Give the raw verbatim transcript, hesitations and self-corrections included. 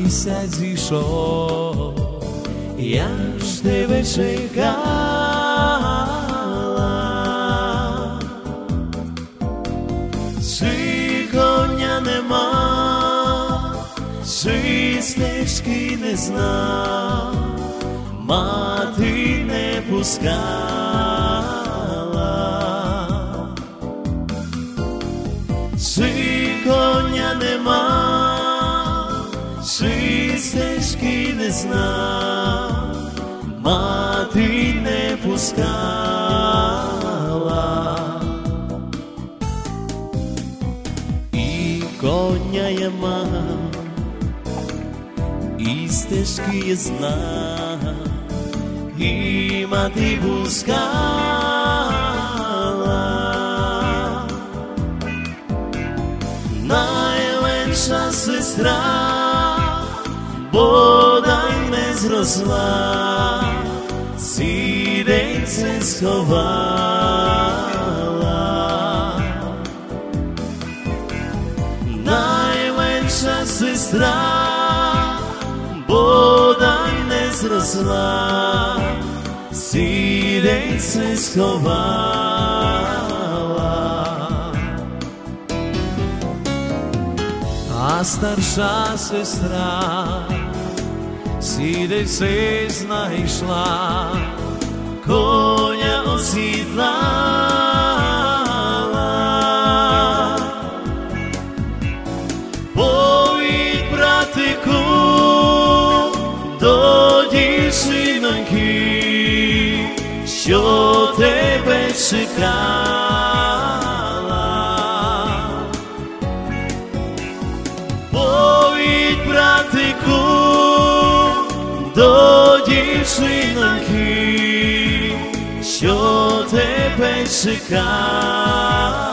місяць зійшов, я ж тебе чекала. Чи коня нема, чи стежки не знав, мати не пускала. Чи коня нема, чи стежки не знав, мати не пускала. І коня я мав, і стежки я знав, і мати пускала. Найменша сестра бодай не зросла, сідельце сховала. Найменша сестра бодай не зросла, сідельце сховала. А старша сестра сідельце знайшла, коня осідлала. Повідь, братику, до дівчиноньки, що тебе чекала. Повідь, братику, до дівчиноньки, що тебе чекала.